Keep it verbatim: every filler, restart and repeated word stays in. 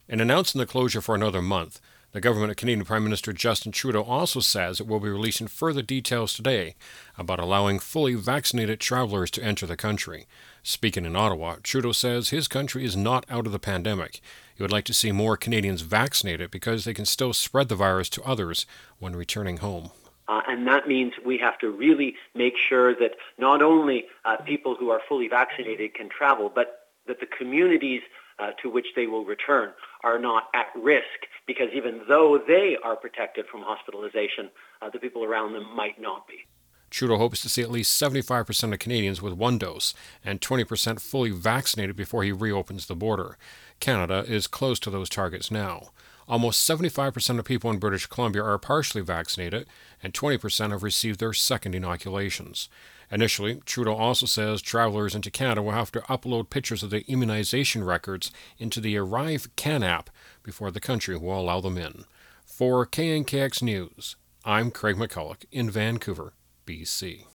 In announcing the closure for another month, the government of Canadian Prime Minister Justin Trudeau also says it will be releasing further details today about allowing fully vaccinated travelers to enter the country. Speaking in Ottawa, Trudeau says his country is not out of the pandemic. He would like to see more Canadians vaccinated because they can still spread the virus to others when returning home. Uh, and that means we have to really make sure that not only uh, people who are fully vaccinated can travel, but that the communities uh, to which they will return are not at risk, because even though they are protected from hospitalization, uh, the people around them might not be. Trudeau hopes to see at least seventy-five percent of Canadians with one dose and twenty percent fully vaccinated before he reopens the border. Canada is close to those targets now. Almost seventy-five percent of people in British Columbia are partially vaccinated, and twenty percent have received their second inoculations. Initially, Trudeau also says travelers into Canada will have to upload pictures of their immunization records into the Arrive Can app before the country will allow them in. For K N K X News, I'm Craig McCulloch in Vancouver, B C.